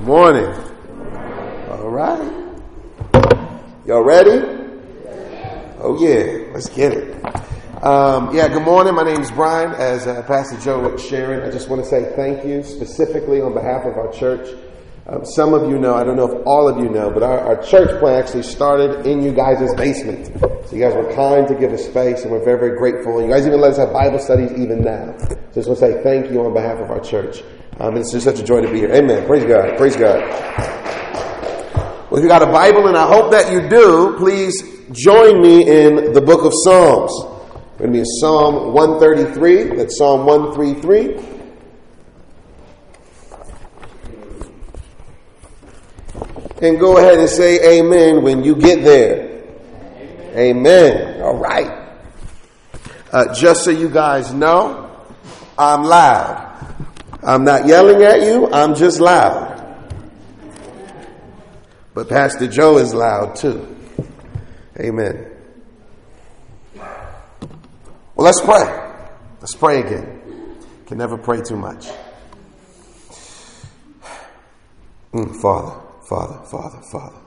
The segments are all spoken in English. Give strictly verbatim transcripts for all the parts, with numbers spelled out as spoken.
morning. All right. Y'all ready? Oh, yeah. Let's get it. Um, yeah, good morning. My name is Brian. As uh, Pastor Joe was sharing, I just want to say thank you specifically on behalf of our church. Um, some of you know, I don't know if all of you know, but our, our church plant actually started in you guys' basement. So you guys were kind to give us space, and we're very, very grateful. You guys even let us have Bible studies even now. So I just want to say thank you on behalf of our church. Um, it's just such a joy to be here. Amen. Praise God. Praise God. Well, if you got a Bible, and I hope that you do, please join me in the book of Psalms. We're going to be in Psalm one thirty-three. That's Psalm one thirty-three. And go ahead and say amen when you get there. Amen. Amen. All right. Uh, just so you guys know, I'm loud. I'm not yelling at you. I'm just loud. But Pastor Joe is loud too. Amen. Well, let's pray. Let's pray again. Can never pray too much. Mm, Father, Father, Father, Father.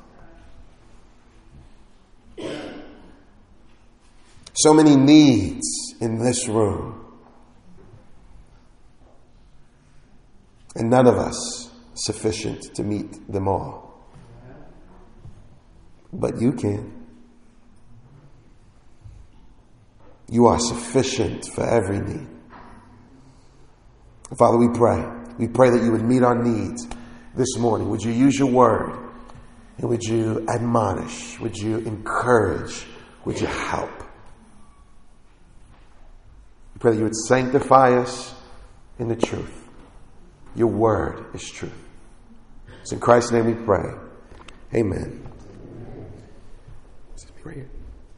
So many needs in this room. And none of us sufficient to meet them all. But you can. You are sufficient for every need. Father, we pray. We pray that you would meet our needs this morning. Would you use your word? And would you admonish? Would you encourage? Would you help? We pray that you would sanctify us in the truth. Your word is truth. It's in Christ's name we pray. Amen. Right here.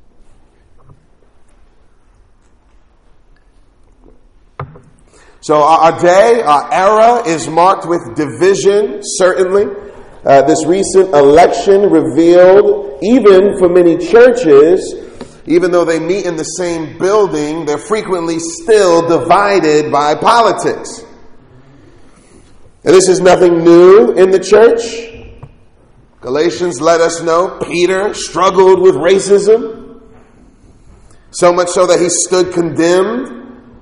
So our day, our era is marked with division, certainly. Uh, this recent election revealed, even for many churches, even though they meet in the same building, they're frequently still divided by politics. And this is nothing new in the church. Galatians let us know Peter struggled with racism, so much so that he stood condemned.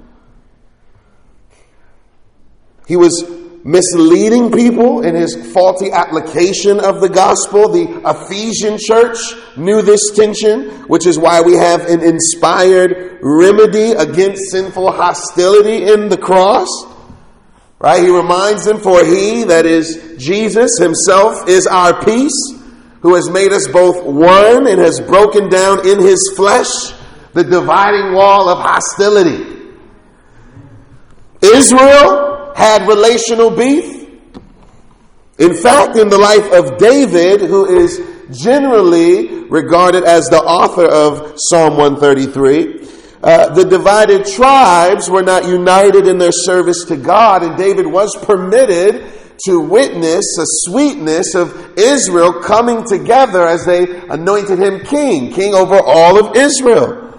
He was misleading people in his faulty application of the gospel. The Ephesian church knew this tension, which is why we have an inspired remedy against sinful hostility in the cross. Right? He reminds them, for he, that is Jesus himself, is our peace, who has made us both one and has broken down in his flesh the dividing wall of hostility. Israel had relational beef. In fact, in the life of David, who is generally regarded as the author of Psalm one thirty-three, Uh, the divided tribes were not united in their service to God, and David was permitted to witness a sweetness of Israel coming together as they anointed him king, king over all of Israel.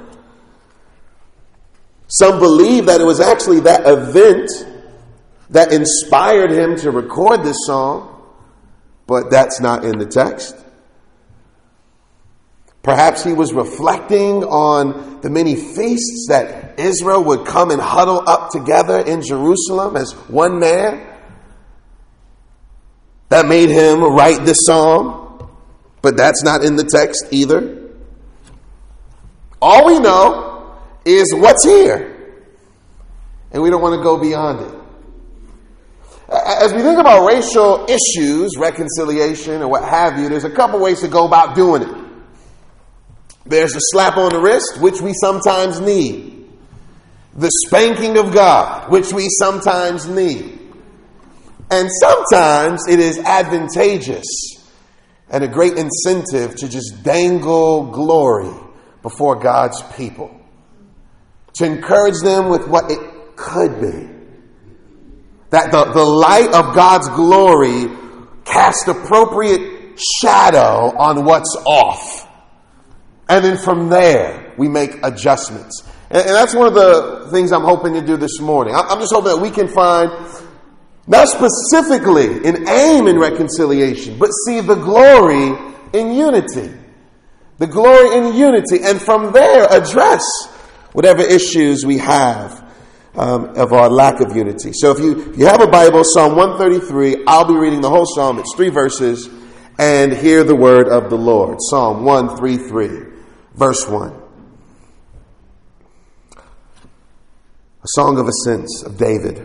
Some believe that it was actually that event that inspired him to record this song, but that's not in the text. Perhaps he was reflecting on the many feasts that Israel would come and huddle up together in Jerusalem as one man. That made him write this psalm, but that's not in the text either. All we know is what's here, and we don't want to go beyond it. As we think about racial issues, reconciliation, or what have you, there's a couple ways to go about doing it. There's a slap on the wrist, which we sometimes need. The spanking of God, which we sometimes need. And sometimes it is advantageous and a great incentive to just dangle glory before God's people. To encourage them with what it could be. That the, the light of God's glory casts appropriate shadow on what's off. And then from there, we make adjustments. And, and that's one of the things I'm hoping to do this morning. I'm just hoping that we can find Not specifically an aim in reconciliation, but see the glory in unity. The glory in unity. And from there, address whatever issues we have um, of our lack of unity. So if you, if you have a Bible, Psalm one thirty-three, I'll be reading the whole psalm. It's three verses. And hear the word of the Lord. Psalm one thirty-three, verse one. A song of ascents of David.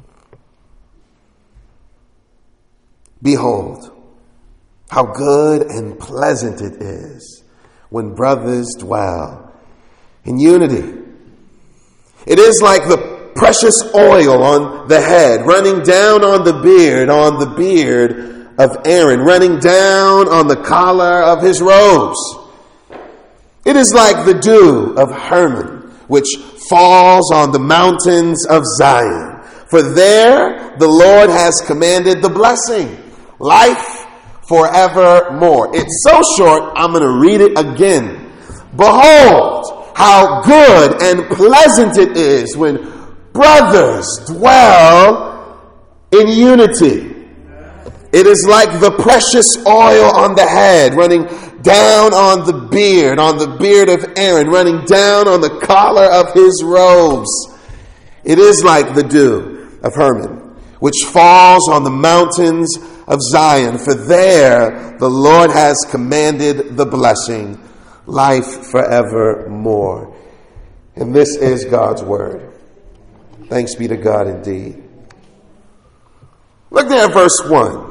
Behold, how good and pleasant it is when brothers dwell in unity. It is like the precious oil on the head, running down on the beard, on the beard of Aaron, running down on the collar of his robes. It is like the dew of Hermon, which falls on the mountains of Zion. For there the Lord has commanded the blessing, life forevermore. It's so short, I'm going to read it again. Behold, how good and pleasant it is when brothers dwell in unity. It is like the precious oil on the head, running down on the beard, on the beard of Aaron, running down on the collar of his robes. It is like the dew of Hermon, which falls on the mountains of Zion. For there the Lord has commanded the blessing, life forevermore. And this is God's word. Thanks be to God indeed. Look there at verse one.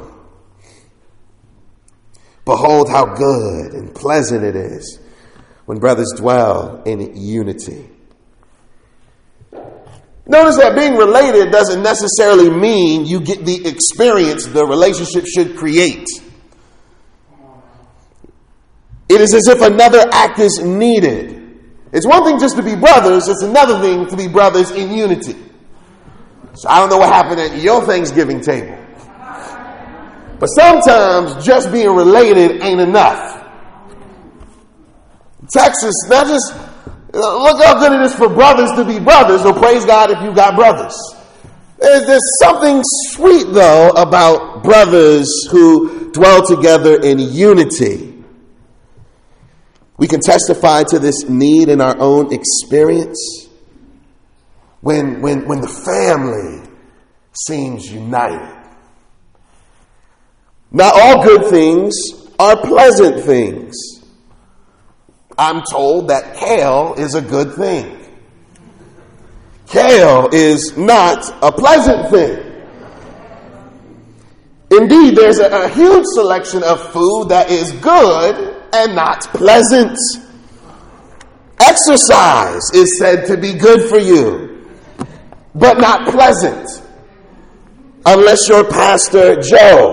Behold, how good and pleasant it is when brothers dwell in unity. Notice that being related doesn't necessarily mean you get the experience the relationship should create. It is as if another act is needed. It's one thing just to be brothers, it's another thing to be brothers in unity. So I don't know what happened at your Thanksgiving table. But sometimes just being related ain't enough. Texas, not just, look how good it is for brothers to be brothers, or praise God if you got brothers. There's, there's something sweet, though, about brothers who dwell together in unity. We can testify to this need in our own experience when, when, when the family seems united. Not all good things are pleasant things. I'm told that kale is a good thing. Kale is not a pleasant thing. Indeed, there's a, a huge selection of food that is good and not pleasant. Exercise is said to be good for you, but not pleasant. Unless you're Pastor Joe.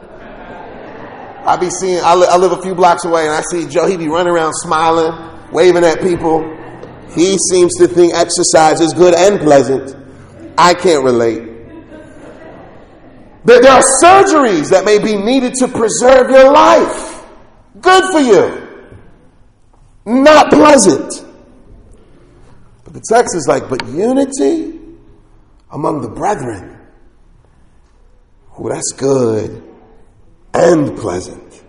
I be seeing, I, li- I live a few blocks away, and I see Joe, he be running around smiling, waving at people. He seems to think exercise is good and pleasant. I can't relate. There, there are surgeries that may be needed to preserve your life. Good for you. Not pleasant. But the text is like, but unity among the brethren. Oh, that's good and pleasant.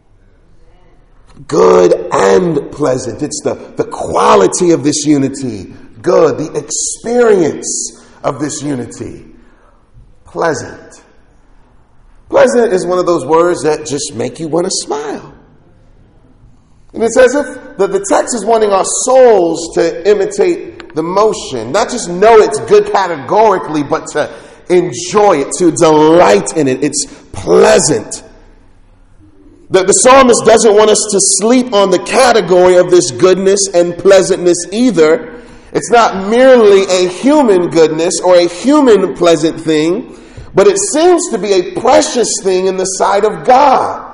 Good and pleasant. It's the, the quality of this unity. Good. The experience of this unity. Pleasant. Pleasant is one of those words that just make you want to smile. And it's as if the, the text is wanting our souls to imitate the motion. Not just know it's good categorically, but to enjoy it, to delight in it. It's pleasant. The, the psalmist doesn't want us to sleep on the category of this goodness and pleasantness either. It's not merely a human goodness or a human pleasant thing, but it seems to be a precious thing in the sight of God.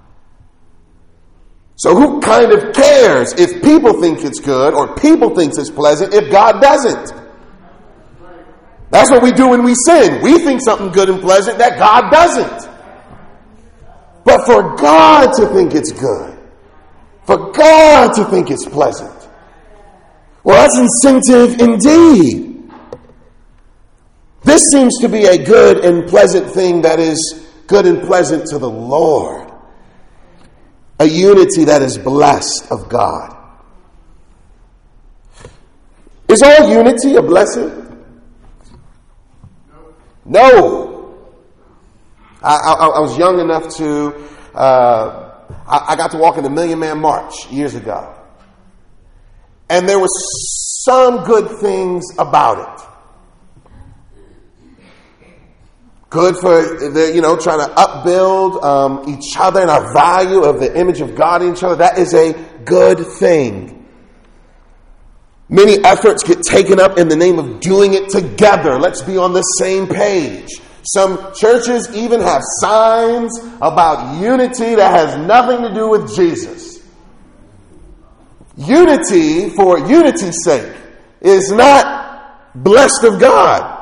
So who kind of cares if people think it's good or people think it's pleasant if God doesn't? That's what we do when we sin. We think something good and pleasant that God doesn't. But for God to think it's good, for God to think it's pleasant, well, that's incentive indeed. This seems to be a good and pleasant thing that is good and pleasant to the Lord. A unity that is blessed of God. Is all unity a blessing? No. I, I, I was young enough to, uh, I, I got to walk in the Million Man March years ago. And there was some good things about it. Good for, the, you know, trying to upbuild um, each other and our value of the image of God in each other. That is a good thing. Many efforts get taken up in the name of doing it together. Let's be on the same page. Some churches even have signs about unity that has nothing to do with Jesus. Unity for unity's sake is not blessed of God.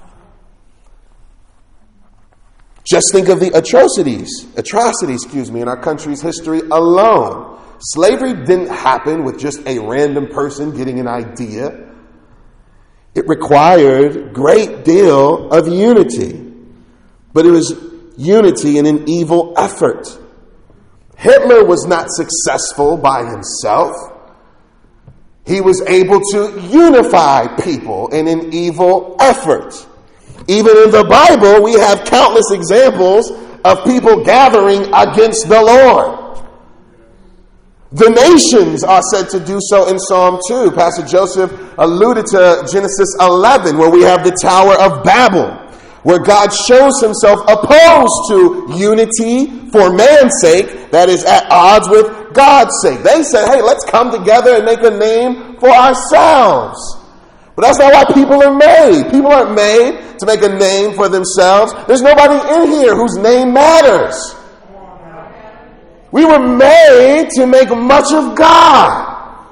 Just think of the atrocities, atrocities, excuse me, in our country's history alone. Slavery didn't happen with just a random person getting an idea. It required a great deal of unity. But it was unity in an evil effort. Hitler was not successful by himself. He was able to unify people in an evil effort. Even in the Bible, we have countless examples of people gathering against the Lord. The nations are said to do so in Psalm two. Pastor Joseph alluded to Genesis eleven, where we have the Tower of Babel, where God shows himself opposed to unity for man's sake, that is at odds with God's sake. They said, hey, let's come together and make a name for ourselves. But that's not why people are made. People aren't made to make a name for themselves. There's nobody in here whose name matters. We were made to make much of God.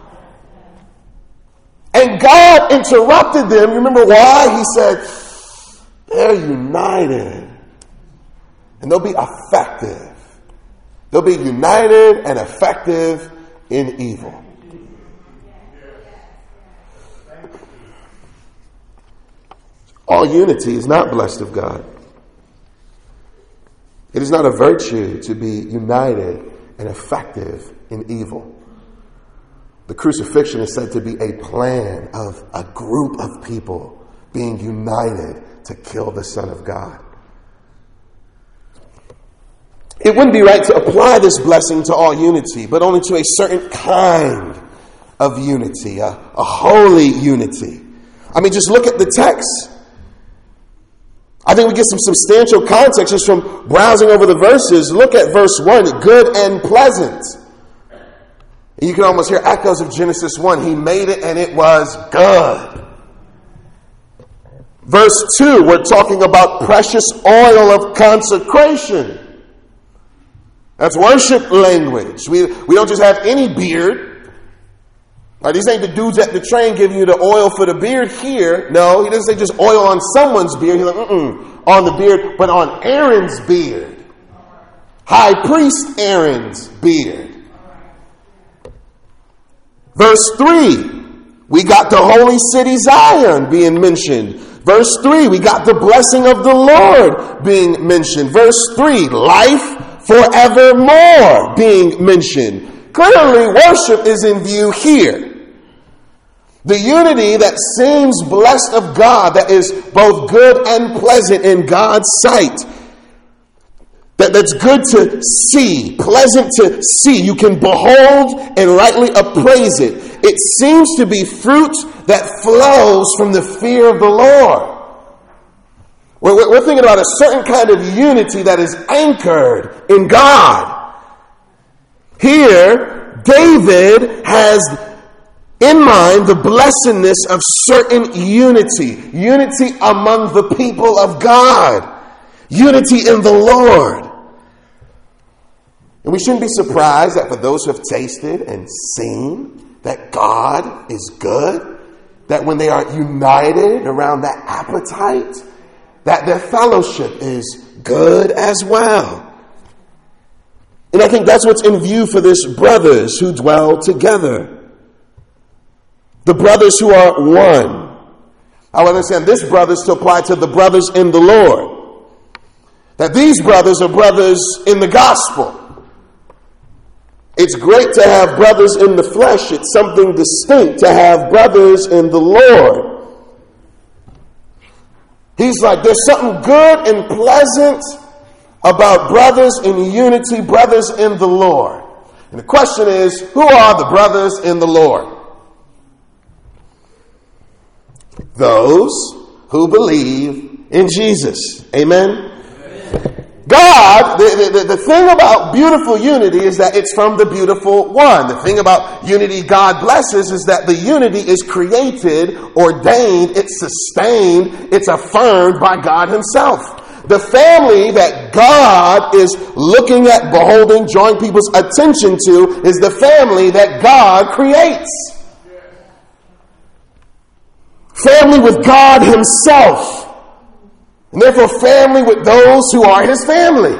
And God interrupted them. You remember why? He said, they're united. And they'll be effective. They'll be united and effective in evil. All unity is not blessed of God. It is not a virtue to be united and effective in evil. The crucifixion is said to be a plan of a group of people being united to kill the Son of God. It wouldn't be right to apply this blessing to all unity, but only to a certain kind of unity, a, a holy unity. I mean, just look at the text. I think we get some substantial context just from browsing over the verses. Look at verse one, good and pleasant. And you can almost hear echoes of Genesis one. He made it and it was good. Verse two, we're talking about precious oil of consecration. That's worship language. We, we don't just have any beard. Right, these ain't the dudes at the train giving you the oil for the beard here. No, he doesn't say just oil on someone's beard. He's like, mm-mm, on the beard, but on Aaron's beard. High priest Aaron's beard. Verse three, we got the holy city Zion being mentioned. Verse three, we got the blessing of the Lord being mentioned. Verse three, life forevermore being mentioned. Clearly, worship is in view here. The unity that seems blessed of God, that is both good and pleasant in God's sight. That, that's good to see, pleasant to see. You can behold and rightly appraise it. It seems to be fruit that flows from the fear of the Lord. We're, we're thinking about a certain kind of unity that is anchored in God. Here, David has in mind the blessedness of certain unity. Unity among the people of God. Unity in the Lord. And we shouldn't be surprised that for those who have tasted and seen that God is good, that when they are united around that appetite, that their fellowship is good as well. And I think that's what's in view for this brothers who dwell together. The brothers who are one. I would understand this brothers to apply to the brothers in the Lord. That these brothers are brothers in the gospel. It's great to have brothers in the flesh. It's something distinct to have brothers in the Lord. He's like, there's something good and pleasant about brothers in unity, brothers in the Lord. And the question is, who are the brothers in the Lord? Those who believe in Jesus. Amen? God, the, the, the thing about beautiful unity is that it's from the beautiful one. The thing about unity God blesses is that the unity is created, ordained, it's sustained, it's affirmed by God himself. The family that God is looking at, beholding, drawing people's attention to is the family that God creates. Family with God himself. And therefore family with those who are his family.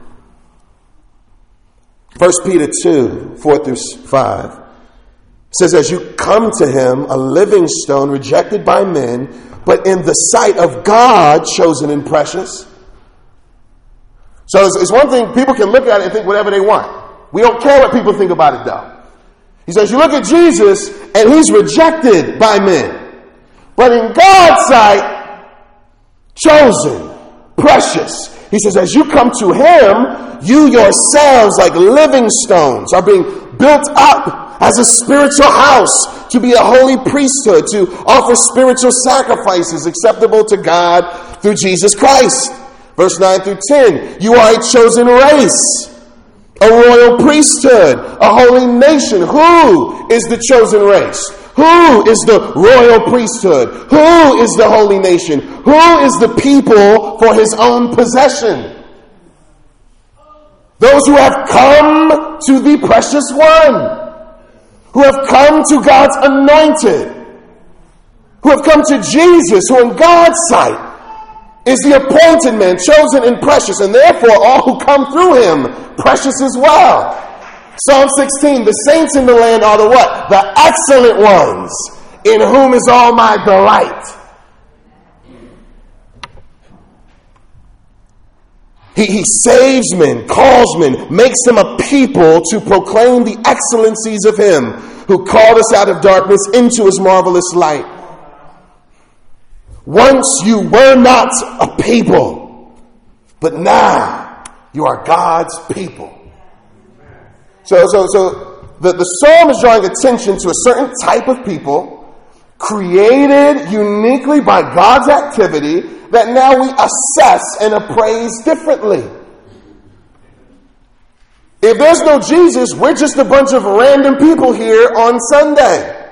First Peter two, four through five says, as you come to him, a living stone rejected by men, but in the sight of God chosen and precious. So it's, it's one thing, people can look at it and think whatever they want. We don't care what people think about it though. He says, you look at Jesus and he's rejected by men. But in God's sight, chosen, precious. He says, as you come to him, you yourselves, like living stones, are being built up as a spiritual house to be a holy priesthood, to offer spiritual sacrifices acceptable to God through Jesus Christ. Verse nine through ten, you are a chosen race, a royal priesthood, a holy nation. Who is the chosen race? Who is the royal priesthood? Who is the holy nation? Who is the people for his own possession? Those who have come to the precious one, who have come to God's anointed, who have come to Jesus, who in God's sight is the appointed man, chosen and precious, and therefore all who come through him, precious as well. Psalm sixteen, the saints in the land are the what? The excellent ones, in whom is all my delight. He, he saves men, calls men, makes them a people to proclaim the excellencies of him who called us out of darkness into his marvelous light. Once you were not a people, but now you are God's people. So, so, so the, the psalm is drawing attention to a certain type of people created uniquely by God's activity that now we assess and appraise differently. If there's no Jesus, we're just a bunch of random people here on Sunday.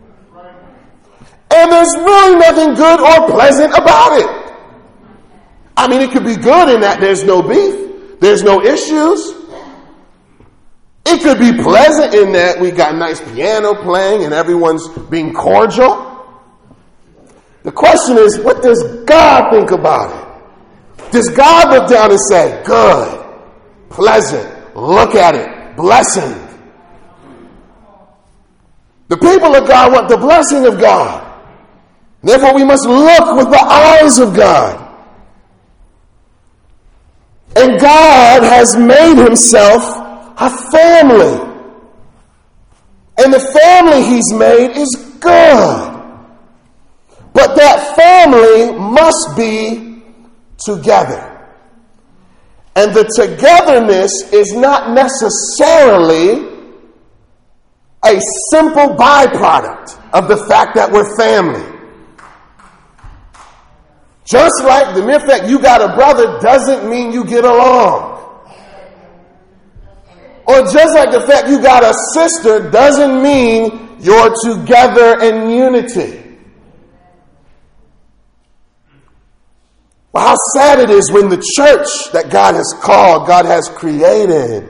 And there's really nothing good or pleasant about it. I mean, it could be good in that there's no beef, there's no issues. It could be pleasant in that we got nice piano playing and everyone's being cordial. The question is, what does God think about it? Does God look down and say, good, pleasant, look at it, blessing? The people of God want the blessing of God. Therefore, we must look with the eyes of God. And God has made himself a family. And the family he's made is good. But that family must be together. And the togetherness is not necessarily a simple byproduct of the fact that we're family. Just like the mere fact you got a brother doesn't mean you get along. Or just like the fact you got a sister doesn't mean you're together in unity. Well, how sad it is when the church that God has called, God has created,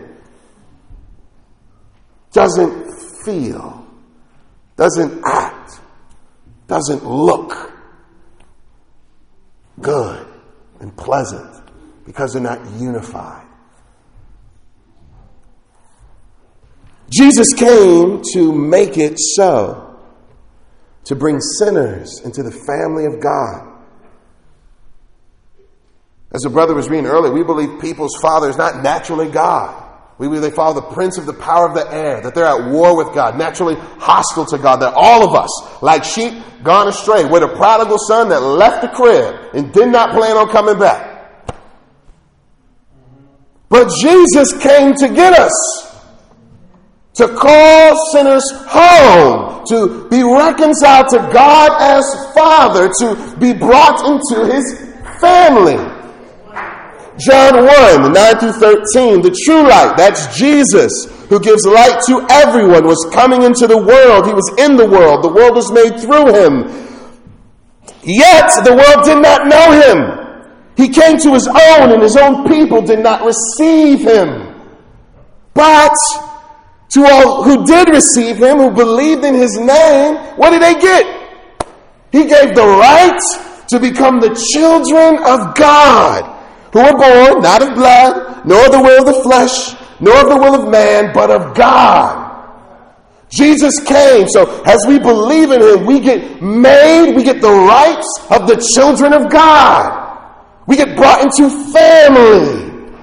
doesn't feel, doesn't act, doesn't look good and pleasant because they're not unified. Jesus came to make it so. to bring sinners into the family of God. As the brother was reading earlier, we believe people's father is not naturally God. We believe they follow the prince of the power of the air, that they're at war with God, naturally hostile to God, that all of us, like sheep, gone astray. We're the prodigal son that left the crib and did not plan on coming back. But Jesus came to get us, to call sinners home, to be reconciled to God as Father, to be brought into His family. John one, nine through thirteen, the true light, that's Jesus, who gives light to everyone, was coming into the world. He was in the world. The world was made through Him. Yet the world did not know Him. He came to His own, and His own people did not receive Him. But to all who did receive Him, who believed in His name, what did they get? He gave the right to become the children of God, who were born not of blood, nor of the will of the flesh, nor of the will of man, but of God. Jesus came, so as we believe in Him, we get made, we get the rights of the children of God. We get brought into family.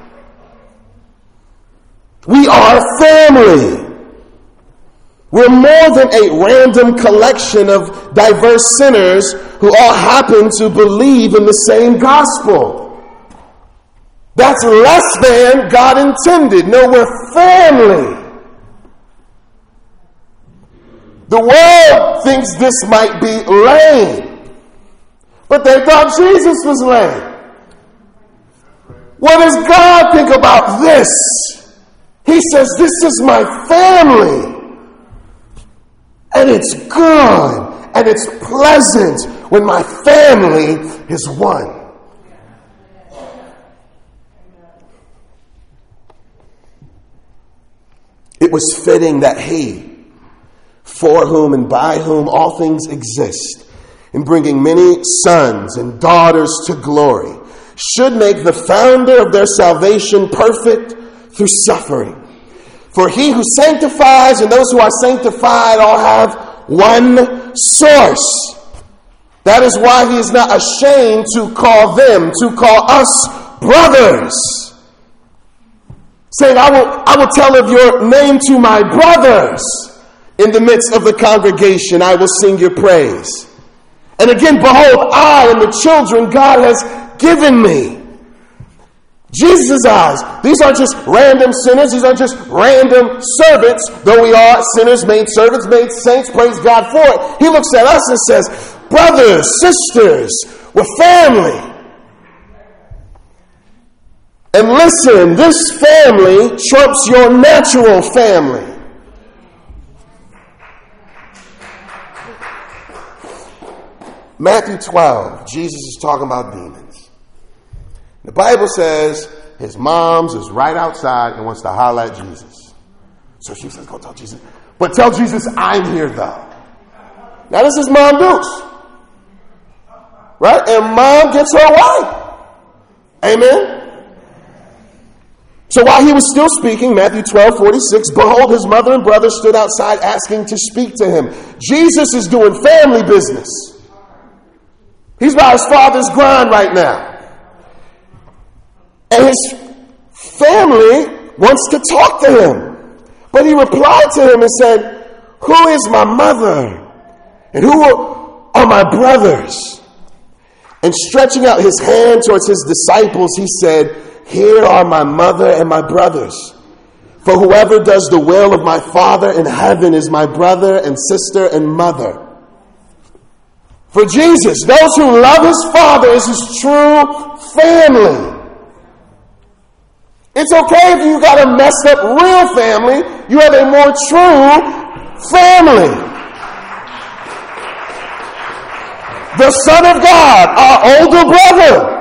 We are family. We're more than a random collection of diverse sinners who all happen to believe in the same gospel. That's less than God intended. No, we're family. The world thinks this might be lame, but they thought Jesus was lame. What does God think about this? He says, this is my family. And it's good and it's pleasant when my family is one. It was fitting that He, for whom and by whom all things exist, in bringing many sons and daughters to glory, should make the founder of their salvation perfect through suffering. For He who sanctifies and those who are sanctified all have one source. That is why He is not ashamed to call them, to call us brothers. Saying, I will, I will tell of your name to my brothers. In the midst of the congregation, I will sing your praise. And again, behold, I and the children God has given me. Jesus' eyes, these aren't just random sinners. These aren't just random servants. Though we are sinners, made servants, made saints, praise God for it. He looks at us and says, brothers, sisters, we're family. And listen, this family trumps your natural family. Matthew twelve, Jesus is talking about demons. The Bible says his mom's is right outside and wants to holler at Jesus. So she says, go tell Jesus. But tell Jesus I'm here though. Now this is Mom Dukes. Right? And Mom gets her way. Amen? So while he was still speaking, Matthew twelve, forty-six, behold, his mother and brother stood outside asking to speak to him. Jesus is doing family business. He's by his father's grind right now. And his family wants to talk to him. But he replied to him and said, who is my mother? And who are my brothers? And stretching out his hand towards his disciples, he said, here are my mother and my brothers. For whoever does the will of my Father in heaven is my brother and sister and mother. For Jesus, those who love his Father is his true family. It's okay if you got a messed up real family. You have a more true family. The Son of God, our older brother.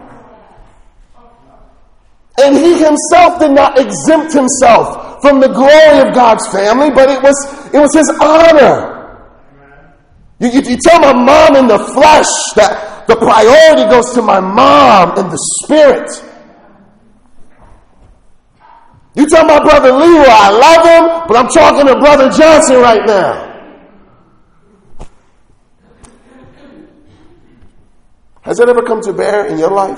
And he himself did not exempt himself from the glory of God's family, but it was it was his honor. You, you, you tell my mom in the flesh that the priority goes to my mom in the spirit. You tell my brother Leroy I love him, but I'm talking to Brother Johnson right now. Has that ever come to bear in your life?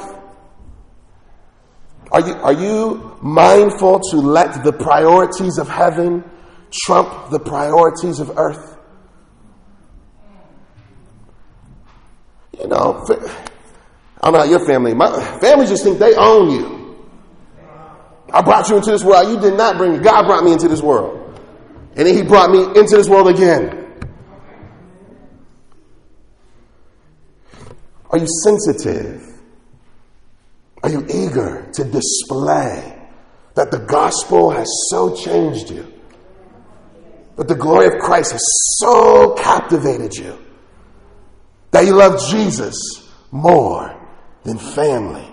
Are you, are you mindful to let the priorities of heaven trump the priorities of earth? You know, I don't know how your family, my family just think they own you. I brought you into this world. You did not bring me. God brought me into this world. And then he brought me into this world again. Are you sensitive? Are you eager to display that the gospel has so changed you? That the glory of Christ has so captivated you? That you love Jesus more than family?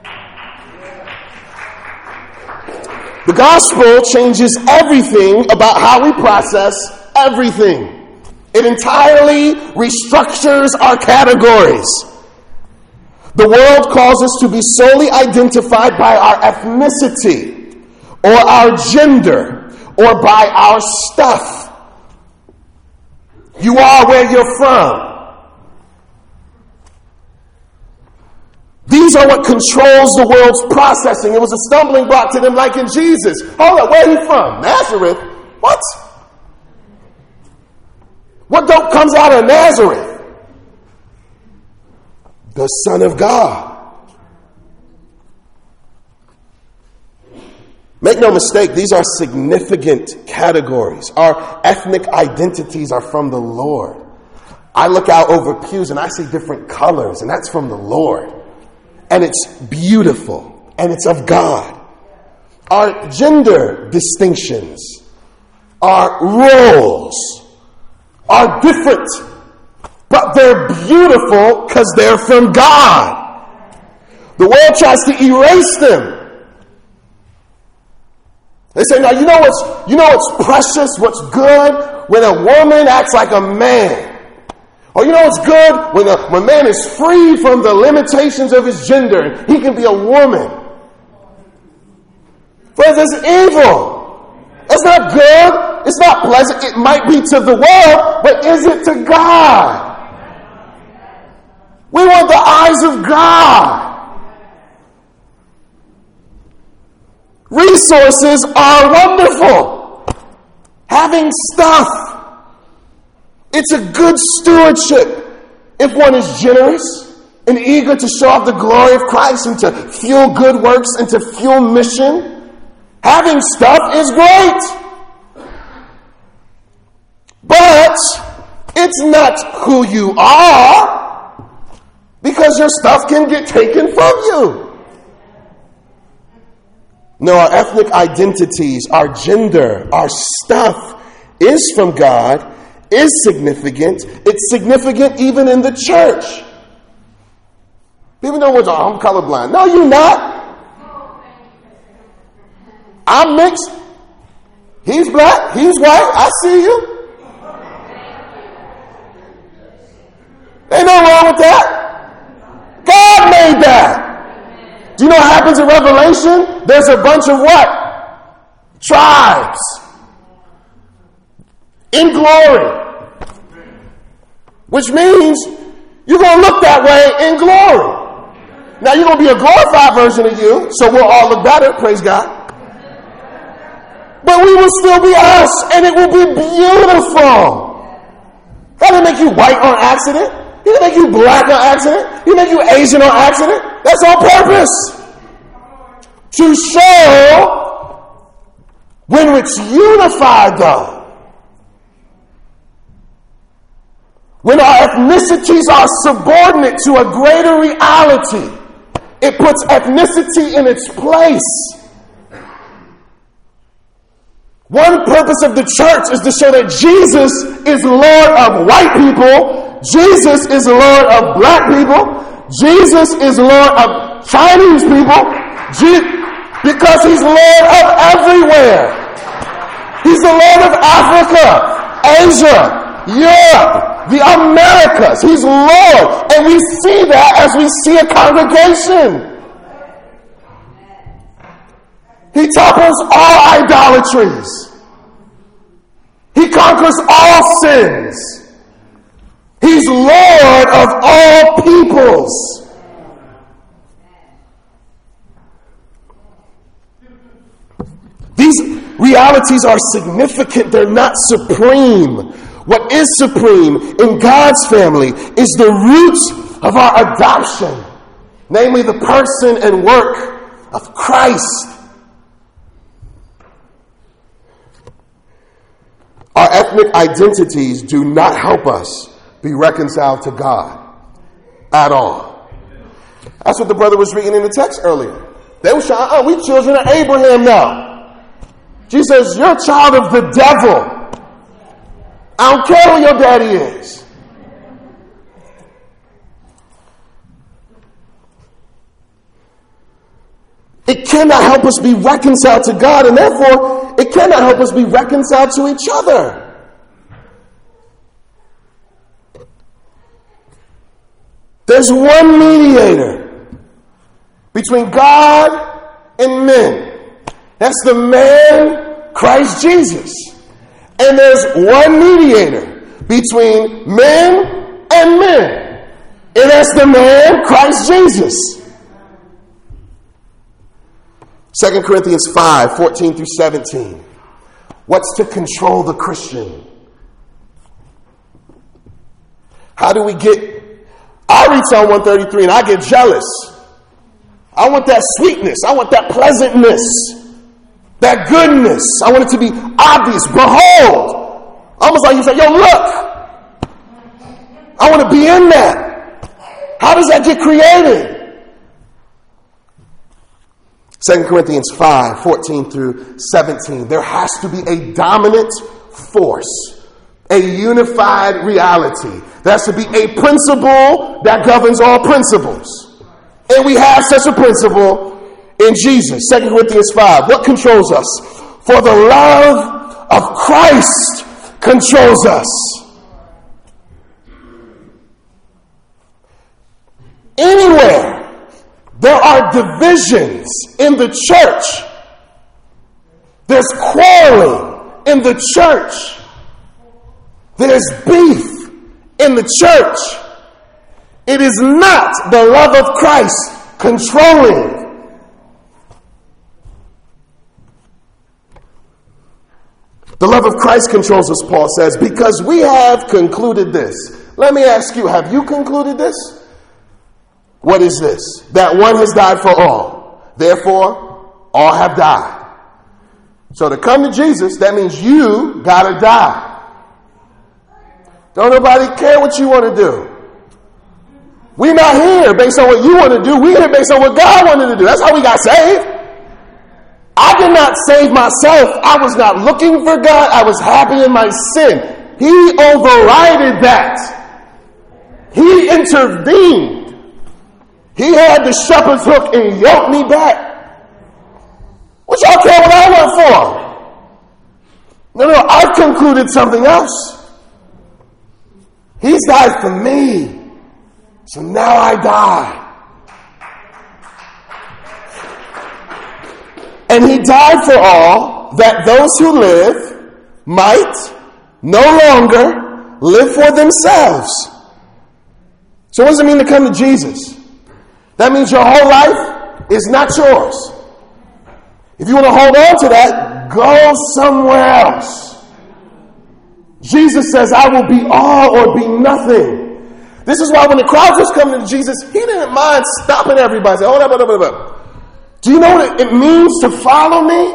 The gospel changes everything about how we process everything. It entirely restructures our categories. The world calls us to be solely identified by our ethnicity or our gender or by our stuff. You are where you're from. These are what controls the world's processing. It was a stumbling block to them, like in Jesus. Hold up, where are you from? Nazareth? What? What dope comes out of Nazareth? The Son of God. Make no mistake, these are significant categories. Our ethnic identities are from the Lord. I look out over pews and I see different colors, and that's from the Lord. And it's beautiful, and it's of God. Our gender distinctions, our roles are different. But they're beautiful because they're from God. The world tries to erase them. They say, now you know what's you know what's precious, what's good when a woman acts like a man. Or you know what's good when a, when a man is free from the limitations of his gender and he can be a woman. Friends, that's evil. That's not good. It's not pleasant. It might be to the world, but is it to God? We want the eyes of God. Resources are wonderful. Having stuff. It's a good stewardship if one is generous and eager to show off the glory of Christ and to fuel good works and to fuel mission. Having stuff is great. But it's not who you are. Because your stuff can get taken from you. No, our ethnic identities, our gender, our stuff is from God, is significant. It's significant even in the church. People know what I'm colorblind. No, you're not. I'm mixed. He's black. He's white. I see you. Ain't nothing wrong with that. God made that. Do you know what happens in Revelation? There's a bunch of what? Tribes. In glory. Which means you're going to look that way in glory. Now you're going to be a glorified version of you, so we'll all look better, praise God. But we will still be us, and it will be beautiful. That didn't make you white on accident. He didn't make you black on accident. He didn't make you Asian on accident. That's on purpose. To show when it's unified, though. When our ethnicities are subordinate to a greater reality, it puts ethnicity in its place. One purpose of the church is to show that Jesus is Lord of white people. Jesus is Lord of black people. Jesus is Lord of Chinese people. Je- because he's Lord of everywhere. He's the Lord of Africa, Asia, Europe, the Americas. He's Lord. And we see that as we see a congregation. He topples all idolatries. He conquers all sins. He He's Lord of all peoples. These realities are significant. They're not supreme. What is supreme in God's family is the roots of our adoption, namely the person and work of Christ. Our ethnic identities do not help us be reconciled to God at all. That's what the brother was reading in the text earlier. They were shouting, oh, we children of Abraham now. Jesus says, you're a child of the devil. I don't care who your daddy is. It cannot help us be reconciled to God, and therefore, it cannot help us be reconciled to each other. There's one mediator between God and men. That's the man, Christ Jesus. And there's one mediator between men and men. And that's the man, Christ Jesus. Second Corinthians five, fourteen through seventeen. What's to control the Christian? How do we get... I read Psalm one thirty-three and I get jealous. I want that sweetness. I want that pleasantness. That goodness. I want it to be obvious. Behold. Almost like you say, yo, look. I want to be in that. How does that get created? Second Corinthians five, fourteen through seventeen. There has to be a dominant force. A unified reality. There has to be a principle that governs all principles. And we have such a principle in Jesus. Second Corinthians five. What controls us? For the love of Christ controls us. Anywhere there are divisions in the church, there's quarreling in the church, there's beef in the church, it is not the love of Christ controlling. The love of Christ controls us, Paul says, because we have concluded this. Let me ask you, have you concluded this? What is this? That one has died for all. Therefore, all have died. So to come to Jesus, that means you gotta die. Don't nobody care what you want to do. We're not here based on what you want to do. We're here based on what God wanted to do. That's how we got saved. I did not save myself. I was not looking for God. I was happy in my sin. He overrided that. He intervened. He had the shepherd's hook and yoked me back. What y'all care what I went for? No, no, I've concluded something else. He's died for me. So now I die. And he died for all, that those who live might no longer live for themselves. So what does it mean to come to Jesus? That means your whole life is not yours. If you want to hold on to that, go somewhere else. Jesus says, I will be all or be nothing. This is why when the crowd was coming to Jesus, he didn't mind stopping everybody. Say, hold up, hold up, hold up. Do you know what it means to follow me?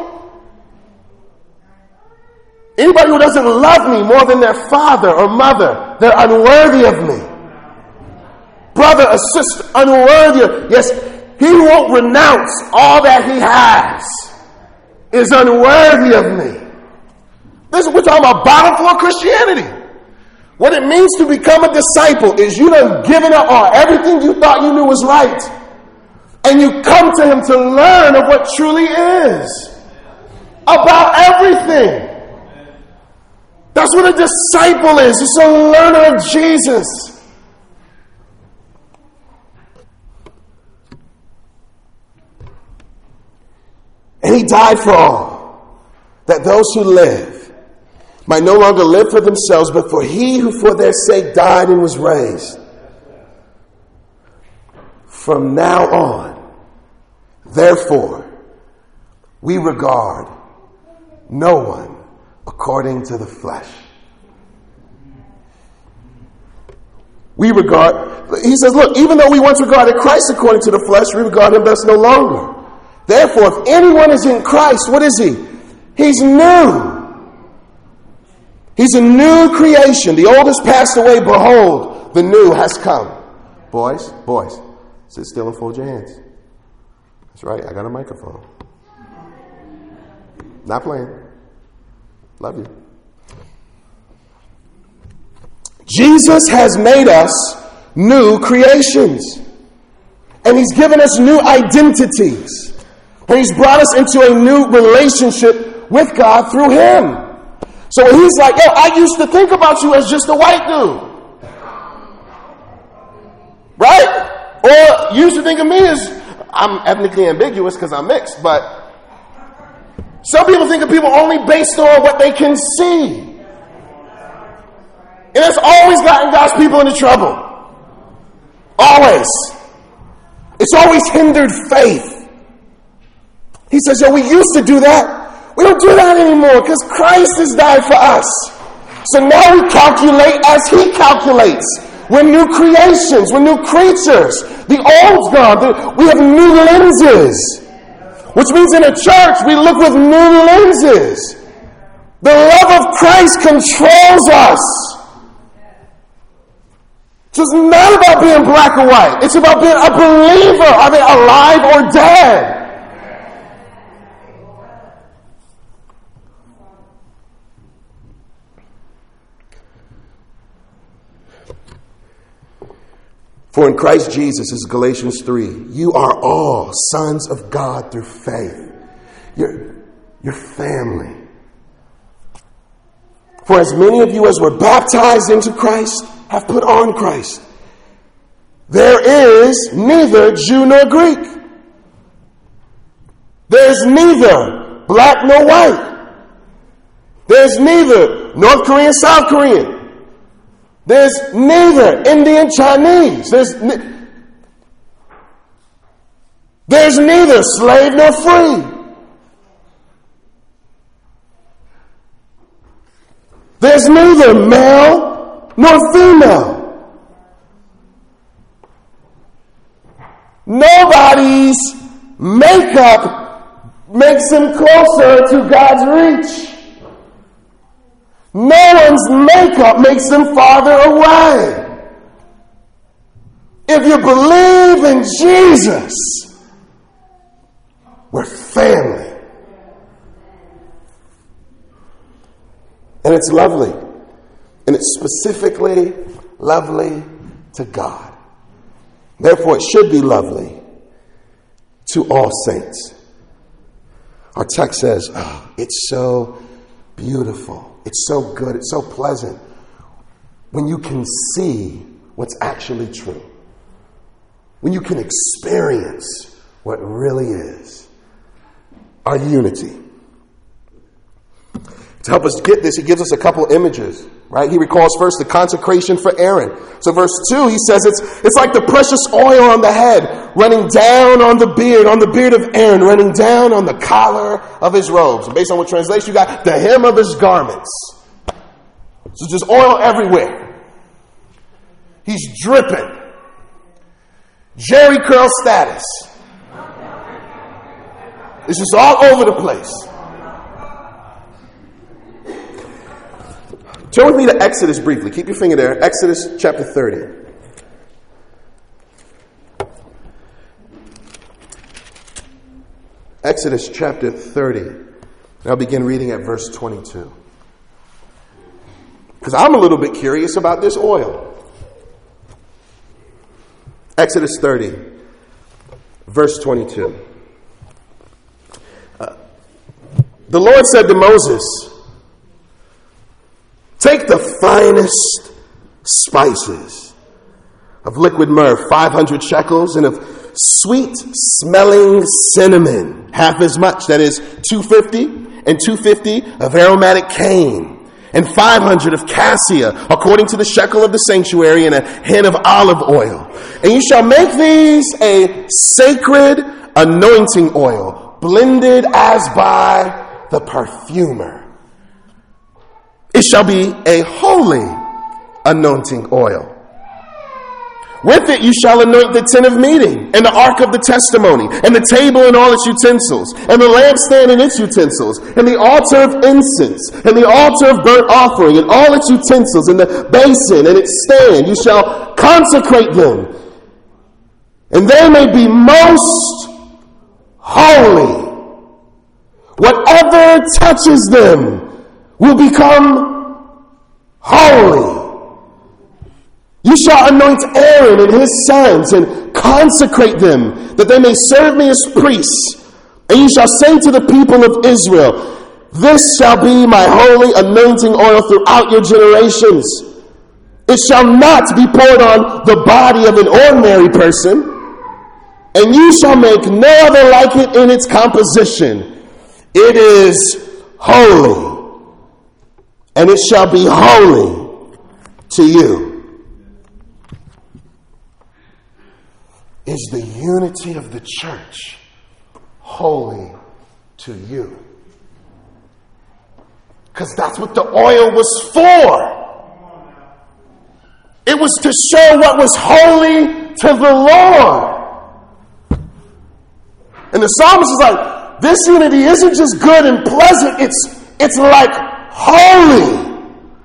Anybody who doesn't love me more than their father or mother, they're unworthy of me. Brother or sister, unworthy of, yes, he who won't renounce all that he has is unworthy of me. This is, we're talking about bottom floor Christianity. What it means to become a disciple is you done given up on everything you thought you knew was right. And you come to him to learn of what truly is. About everything. That's what a disciple is. It's a learner of Jesus. And he died for all. That those who live might no longer live for themselves, but for he who for their sake died and was raised. From now on, therefore, we regard no one according to the flesh. We regard, he says, look, even though we once regarded Christ according to the flesh, we regard him thus no longer. Therefore, if anyone is in Christ, what is he? He's new. He's a new creation. The old has passed away. Behold, the new has come. Boys, boys, sit still and fold your hands. That's right. I got a microphone. Not playing. Love you. Jesus has made us new creations. And he's given us new identities. And he's brought us into a new relationship with God through him. So when he's like, yo, I used to think about you as just a white dude. Right? Or you used to think of me as, I'm ethnically ambiguous because I'm mixed, but some people think of people only based on what they can see. And that's always gotten God's people into trouble. Always. It's always hindered faith. He says, yo, we used to do that. We don't do that anymore because Christ has died for us. So now we calculate as he calculates. We're new creations. We're new creatures. The old's gone. We have new lenses. Which means in a church, we look with new lenses. The love of Christ controls us. So it's not about being black or white. It's about being a believer. Are they alive or dead? For in Christ Jesus, this is Galatians three, you are all sons of God through faith. Your, your family. For as many of you as were baptized into Christ have put on Christ. There is neither Jew nor Greek. There's neither black nor white. There's neither North Korean, South Korean. There's neither Indian, Chinese. There's, ne- there's neither slave nor free. There's neither male nor female. Nobody's makeup makes him closer to God's reach. No one's makeup makes them farther away. If you believe in Jesus, we're family. And it's lovely. And it's specifically lovely to God. Therefore, it should be lovely to all saints. Our text says, oh, it's so beautiful. It's so good. It's so pleasant when you can see what's actually true. When you can experience what really is. Our unity. To help us get this, he gives us a couple images, right? He recalls first the consecration for Aaron. So verse two, he says it's it's like the precious oil on the head running down on the beard, on the beard of Aaron, running down on the collar of his robes. And based on what translation you got, the hem of his garments. So just oil everywhere. He's dripping. Jerry curl status. It's just all over the place. Turn with me to Exodus briefly. Keep your finger there. Exodus chapter thirty. Exodus chapter thirty. And I'll begin reading at verse twenty-two. Because I'm a little bit curious about this oil. Exodus thirty, verse twenty-two. Uh, the Lord said to Moses, take the finest spices of liquid myrrh, five hundred shekels, and of sweet-smelling cinnamon, half as much, that is two hundred fifty, and two hundred fifty of aromatic cane, and five hundred of cassia, according to the shekel of the sanctuary, and a hin of olive oil. And you shall make these a sacred anointing oil, blended as by the perfumer. It shall be a holy anointing oil. With it you shall anoint the tent of meeting, and the ark of the testimony, and the table and all its utensils, and the lampstand and its utensils, and the altar of incense, and the altar of burnt offering, and all its utensils, and the basin and its stand. You shall consecrate them, and they may be most holy. Whatever touches them will become holy. You shall anoint Aaron and his sons and consecrate them, that they may serve me as priests. And you shall say to the people of Israel, this shall be my holy anointing oil throughout your generations. It shall not be poured on the body of an ordinary person, and you shall make no other like it in its composition. It is holy, and it shall be holy to you. Is the unity of the church holy to you? Because that's what the oil was for. It was to show what was holy to the Lord. And the psalmist is like, this unity isn't just good and pleasant, it's, it's like holy.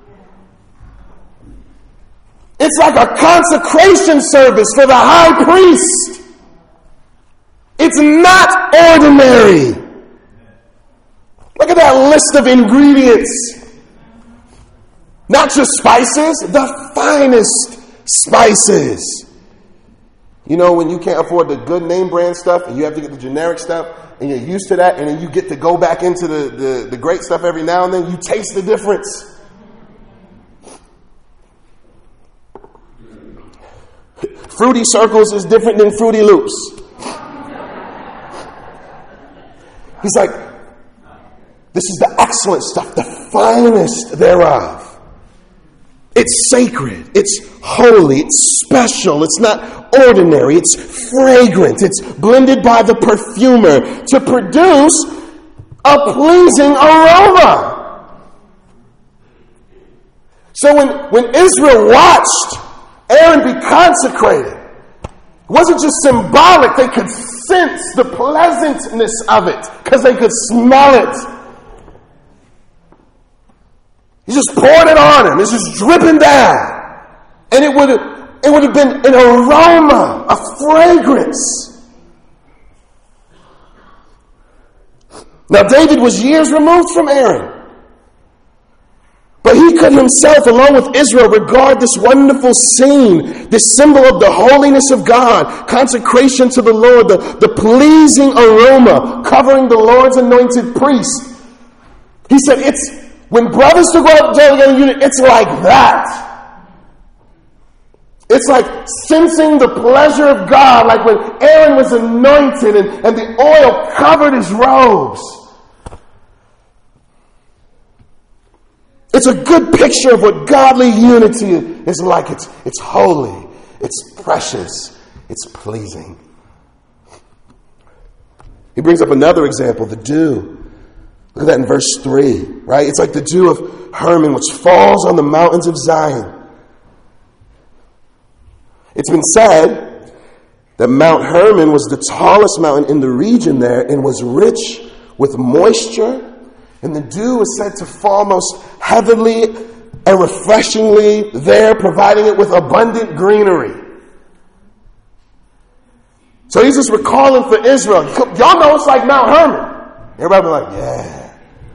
It's like a consecration service for the high priest. It's not ordinary. Look at that list of ingredients. Not just spices, the finest spices. You know, when you can't afford the good name brand stuff and you have to get the generic stuff and you're used to that, and then you get to go back into the, the, the great stuff every now and then, you taste the difference. Fruity Circles is different than Fruity Loops. He's like, this is the excellent stuff, the finest thereof. It's sacred, it's holy, it's special, it's not ordinary, it's fragrant, it's blended by the perfumer to produce a pleasing aroma. So when, when Israel watched Aaron be consecrated, it wasn't just symbolic. They could sense the pleasantness of it because they could smell it. He just poured it on him. It's just dripping down. And it would have, it would have been an aroma, a fragrance. Now David was years removed from Aaron. But he could himself, along with Israel, regard this wonderful scene, this symbol of the holiness of God, consecration to the Lord, the, the pleasing aroma covering the Lord's anointed priest. He said, it's when brothers to go up together in unit, it's like that. It's like sensing the pleasure of God, like when Aaron was anointed and, and the oil covered his robes. It's a good picture of what godly unity is like. It's, it's holy. It's precious. It's pleasing. He brings up another example, the dew. Look at that in verse three, right? It's like the dew of Hermon, which falls on the mountains of Zion. It's been said that Mount Hermon was the tallest mountain in the region there and was rich with moisture. And the dew is said to fall most heavily and refreshingly there, providing it with abundant greenery. So he's just recalling for Israel. Y'all know it's like Mount Hermon. Everybody be like, yeah.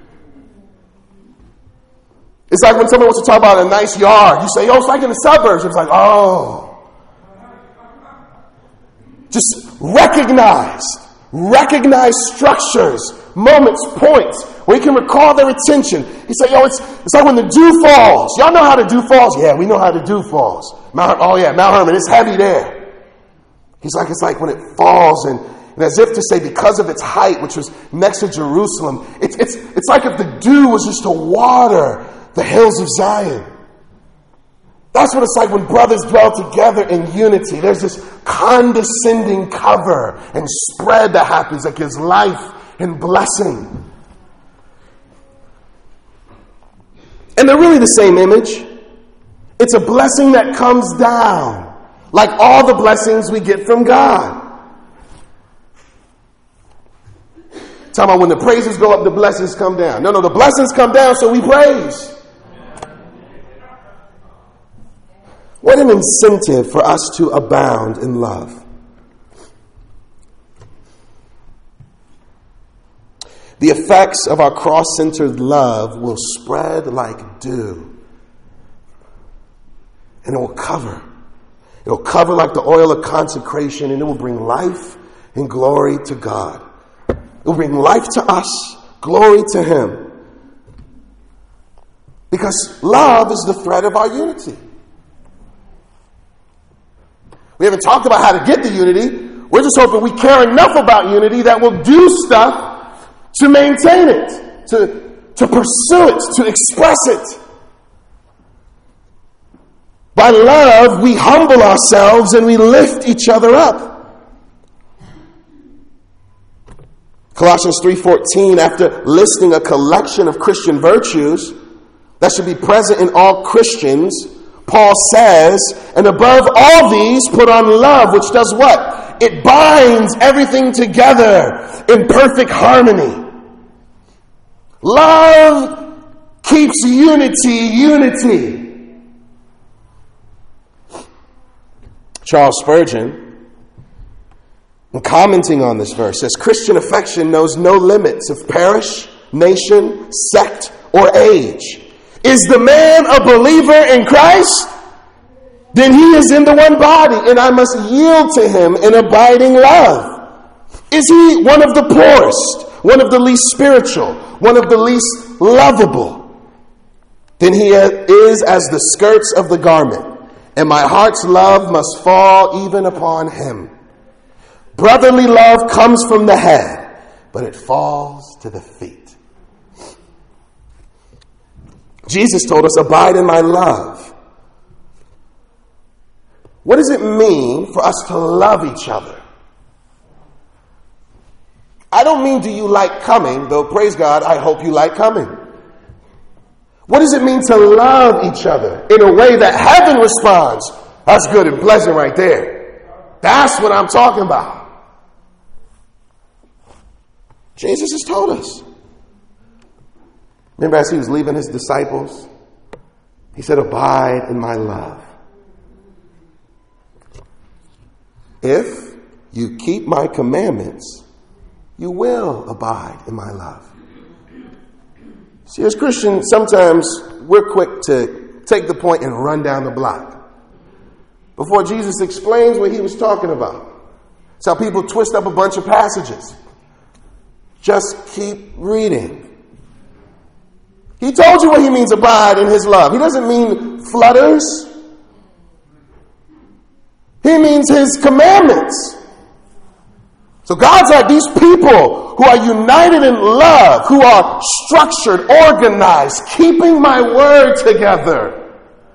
It's like when someone wants to talk about a nice yard. You say, yo, it's like in the suburbs. It's like, oh. Just recognize. Recognize structures, moments, points, where you can recall their attention. He said, yo, it's, it's like when the dew falls. Y'all know how the dew falls? Yeah, we know how the dew falls. Mount, oh yeah, Mount Hermon, it's heavy there. He's like, it's like when it falls, and, and as if to say, because of its height, which was next to Jerusalem, it's, it's, it's like if the dew was just to water the hills of Zion. That's what it's like when brothers dwell together in unity. There's this condescending cover and spread that happens that gives life and blessing. And they're really the same image. It's a blessing that comes down, like all the blessings we get from God. Talking about when the praises go up, the blessings come down. No, no, the blessings come down, so we praise. What an incentive for us to abound in love. The effects of our cross-centered love will spread like dew. And it will cover. It will cover like the oil of consecration, and it will bring life and glory to God. It will bring life to us, glory to Him. Because love is the thread of our unity. We haven't talked about how to get the unity. We're just hoping we care enough about unity that we'll do stuff to maintain it, to, to pursue it, to express it. By love, we humble ourselves and we lift each other up. Colossians three fourteen, after listing a collection of Christian virtues that should be present in all Christians, Paul says, and above all these, put on love, which does what? It binds everything together in perfect harmony. Love keeps unity, unity. Charles Spurgeon, in commenting on this verse, says, Christian affection knows no limits of parish, nation, sect, or age. Is the man a believer in Christ? Then he is in the one body, and I must yield to him in abiding love. Is he one of the poorest, one of the least spiritual, one of the least lovable? Then he is as the skirts of the garment, and my heart's love must fall even upon him. Brotherly love comes from the head, but it falls to the feet. Jesus told us, abide in my love. What does it mean for us to love each other? I don't mean do you like coming, though praise God, I hope you like coming. What does it mean to love each other in a way that heaven responds? That's good and pleasant right there. That's what I'm talking about. Jesus has told us. Remember as he was leaving his disciples, he said, abide in my love. If you keep my commandments, you will abide in my love. See, as Christians, sometimes we're quick to take the point and run down the block before Jesus explains what he was talking about. It's how people twist up a bunch of passages. Just keep reading. He told you what he means abide in his love. He doesn't mean flutters. He means his commandments. So God's like these people who are united in love, who are structured, organized, keeping my word together.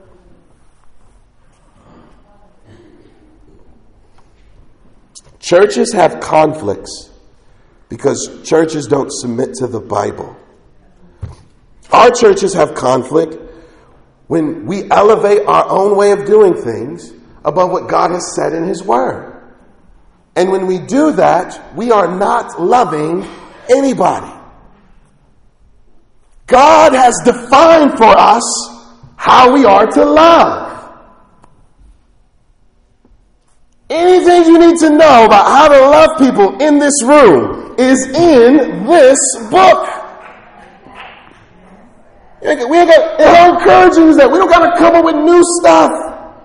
Churches have conflicts because churches don't submit to the Bible. Our churches have conflict when we elevate our own way of doing things above what God has said in his word. And when we do that, we are not loving anybody. God has defined for us how we are to love. Anything you need to know about how to love people in this room is in this book. We ain't got, how encouraging is that? We don't got to come up with new stuff.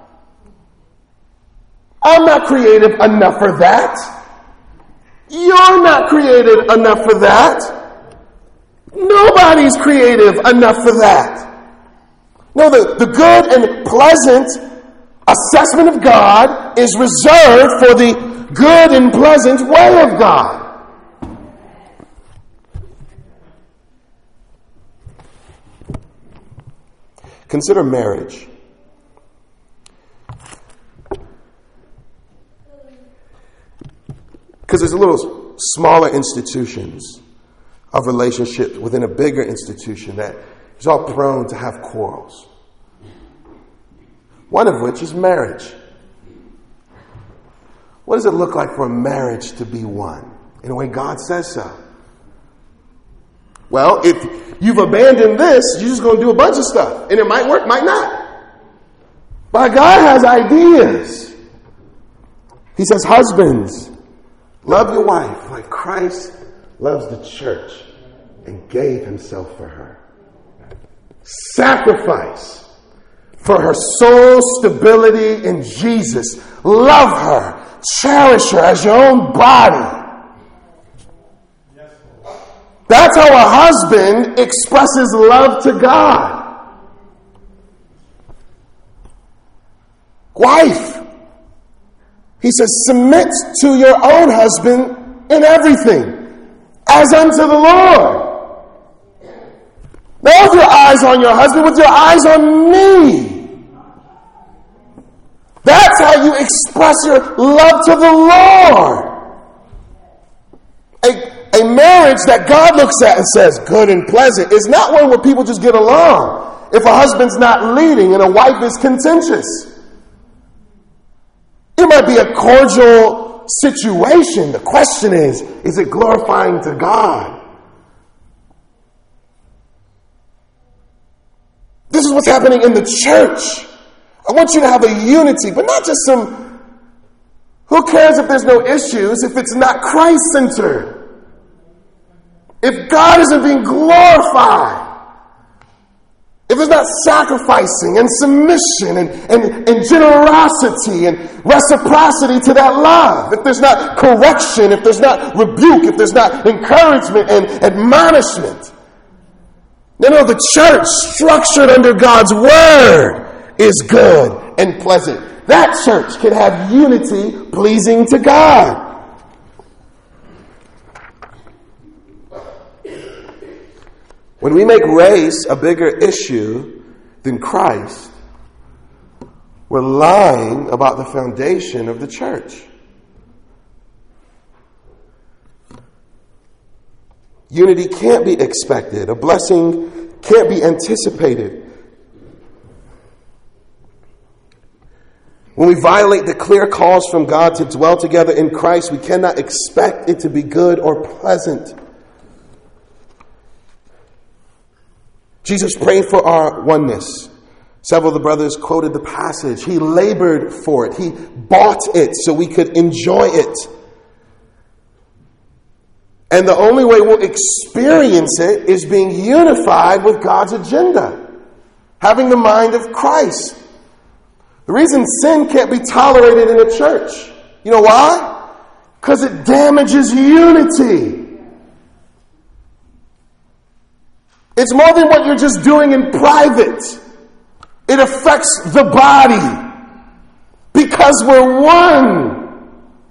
I'm not creative enough for that. You're not creative enough for that. Nobody's creative enough for that. No, the, the good and pleasant assessment of God is reserved for the good and pleasant way of God. Consider marriage. Because there's a little smaller institutions of relationship within a bigger institution that is all prone to have quarrels. One of which is marriage. What does it look like for a marriage to be one in a way God says so? Well, if you've abandoned this, you're just going to do a bunch of stuff. And it might work, might not. But God has ideas. He says, husbands, love your wife like Christ loves the church and gave himself for her. Sacrifice for her soul stability in Jesus. Love her. Cherish her as your own body. That's how a husband expresses love to God. Wife, he says, submit to your own husband in everything, as unto the Lord. Not with your eyes on your husband, with your eyes on me. That's how you express your love to the Lord. A A marriage that God looks at and says, good and pleasant, is not one where people just get along. If a husband's not leading and a wife is contentious. It might be a cordial situation. The question is, is it glorifying to God? This is what's happening in the church. I want you to have a unity, but not just some, who cares if there's no issues if it's not Christ-centered? If God isn't being glorified, if there's not sacrificing and submission and, and, and generosity and reciprocity to that love, if there's not correction, if there's not rebuke, if there's not encouragement and admonishment, you know, the church structured under God's word is good and pleasant. That church can have unity pleasing to God. When we make race a bigger issue than Christ, we're lying about the foundation of the church. Unity can't be expected. A blessing can't be anticipated. When we violate the clear calls from God to dwell together in Christ, we cannot expect it to be good or pleasant. Jesus prayed for our oneness. Several of the brothers quoted the passage. He labored for it. He bought it so we could enjoy it. And the only way we'll experience it is being unified with God's agenda. Having the mind of Christ. The reason sin can't be tolerated in a church, you know why? Because it damages unity. It's more than what you're just doing in private. It affects the body. Because we're one.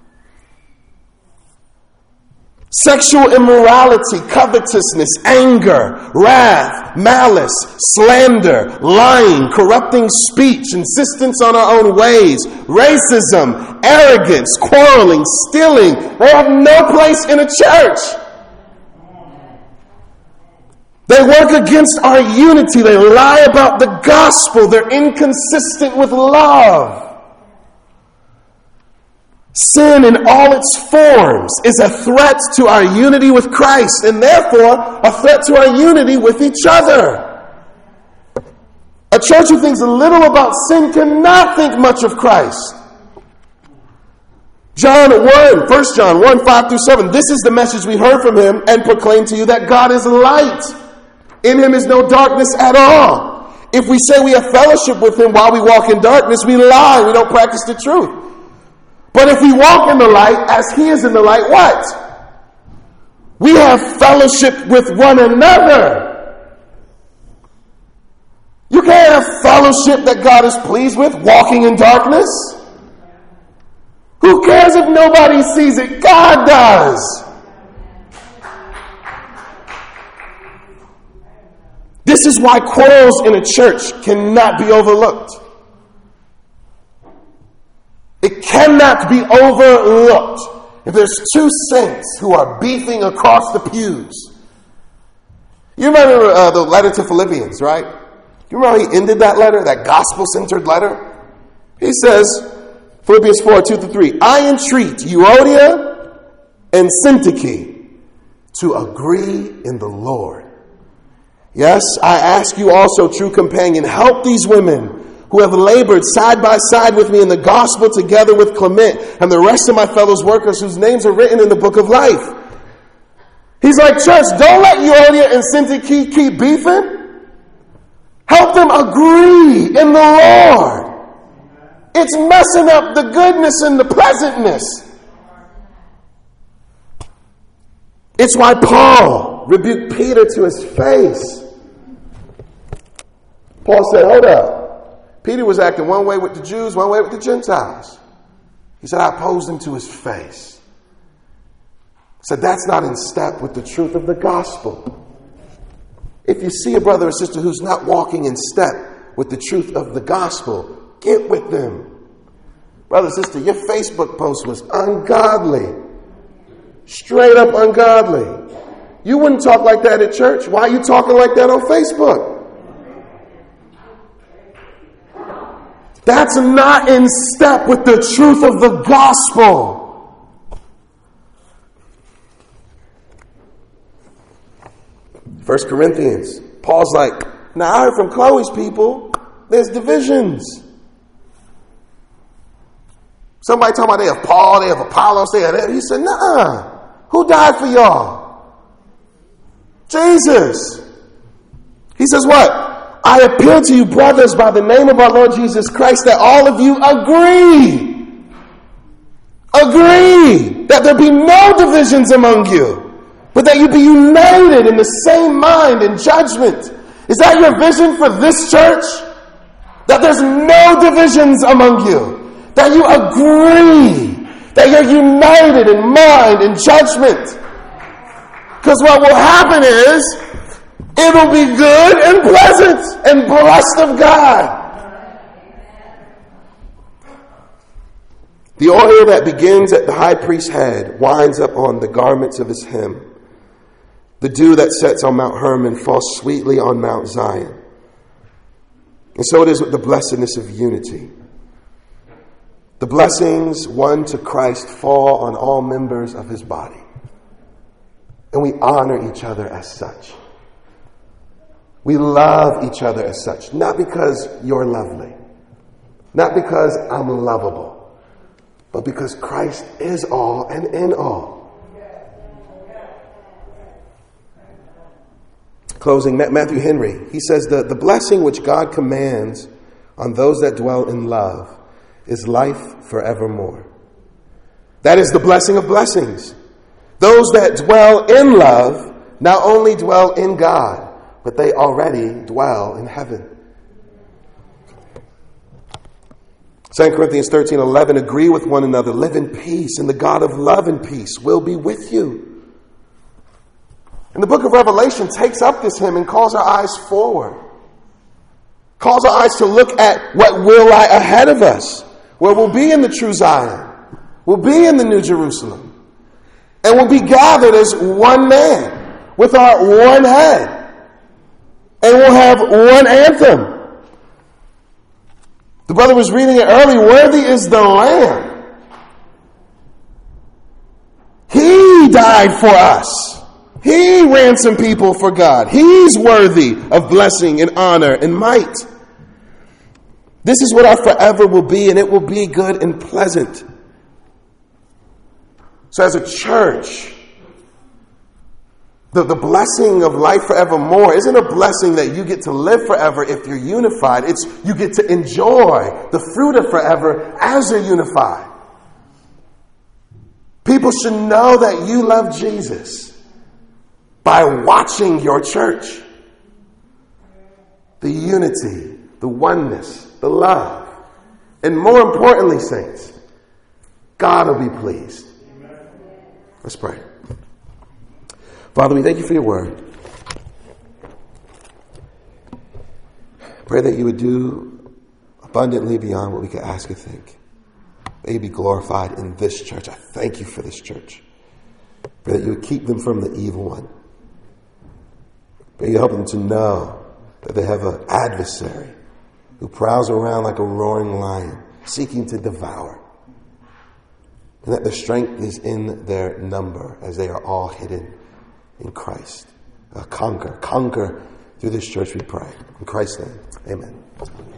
Sexual immorality, covetousness, anger, wrath, malice, slander, lying, corrupting speech, insistence on our own ways, racism, arrogance, quarreling, stealing, they have no place in a church. They work against our unity. They lie about the gospel. They're inconsistent with love. Sin in all its forms is a threat to our unity with Christ and therefore a threat to our unity with each other. A church who thinks little about sin cannot think much of Christ. John one, First John one, five through seven. This is the message we heard from him and proclaim to you, that God is light. In him is no darkness at all. If we say we have fellowship with him while we walk in darkness, we lie. We don't practice the truth. But if we walk in the light as he is in the light, what? We have fellowship with one another. You can't have fellowship that God is pleased with walking in darkness. Who cares if nobody sees it? God does. This is why quarrels in a church cannot be overlooked. It cannot be overlooked. If there's two saints who are beefing across the pews. You remember uh, the letter to Philippians, right? You remember how he ended that letter, that gospel-centered letter? He says, Philippians four, two through three, I entreat Euodia and Syntyche to agree in the Lord. Yes, I ask you also, true companion, help these women who have labored side by side with me in the gospel together with Clement and the rest of my fellows workers whose names are written in the book of life. He's like, church, don't let Euodia and Syntyche keep beefing. Help them agree in the Lord. It's messing up the goodness and the pleasantness. It's why Paul rebuked Peter to his face. Paul said, hold up. Peter was acting one way with the Jews, one way with the Gentiles. He said, I opposed him to his face. He said, that's not in step with the truth of the gospel. If you see a brother or sister who's not walking in step with the truth of the gospel, get with them. Brother, sister, your Facebook post was ungodly. Straight up ungodly. You wouldn't talk like that at church. Why are you talking like that on Facebook? That's not in step with the truth of the gospel. First Corinthians, Paul's like, now I heard from Chloe's people, there's divisions. Somebody talking about they have Paul, they have Apollos, they have that. He said, nah, who died for y'all? Jesus. He says what? I appeal to you, brothers, by the name of our Lord Jesus Christ, that all of you agree. Agree that there be no divisions among you, but that you be united in the same mind and judgment. Is that your vision for this church? That there's no divisions among you. That you agree. That you're united in mind and judgment. Because what will happen is, it'll be good and pleasant and blessed of God. The oil that begins at the high priest's head winds up on the garments of his hem. The dew that sets on Mount Hermon falls sweetly on Mount Zion. And so it is with the blessedness of unity. The blessings won to Christ fall on all members of his body. And we honor each other as such. We love each other as such. Not because you're lovely. Not because I'm lovable. But because Christ is all and in all. Closing, Matthew Henry, he says, the, the blessing which God commands on those that dwell in love is life forevermore. That is the blessing of blessings. Those that dwell in love not only dwell in God, but they already dwell in heaven. Second Corinthians thirteen eleven, agree with one another, live in peace, and the God of love and peace will be with you. And the book of Revelation takes up this hymn and calls our eyes forward. Calls our eyes to look at what will lie ahead of us, where we'll be in the true Zion. We'll be in the New Jerusalem. And we'll be gathered as one man with our one head. And we'll have one anthem. The brother was reading it early. Worthy is the Lamb. He died for us. He ransomed people for God. He's worthy of blessing and honor and might. This is what our forever will be, and it will be good and pleasant. So as a church, the, the blessing of life forevermore isn't a blessing that you get to live forever if you're unified. It's you get to enjoy the fruit of forever as you're unified. People should know that you love Jesus by watching your church. The unity, the oneness, the love. And more importantly, saints, God will be pleased. Let's pray. Father, we thank you for your word. Pray that you would do abundantly beyond what we could ask or think. May you be glorified in this church. I thank you for this church. Pray that you would keep them from the evil one. Pray you help them to know that they have an adversary who prowls around like a roaring lion, seeking to devour. And that their strength is in their number, as they are all hidden in Christ. Uh, conquer, conquer through this church, we pray. In Christ's name, amen.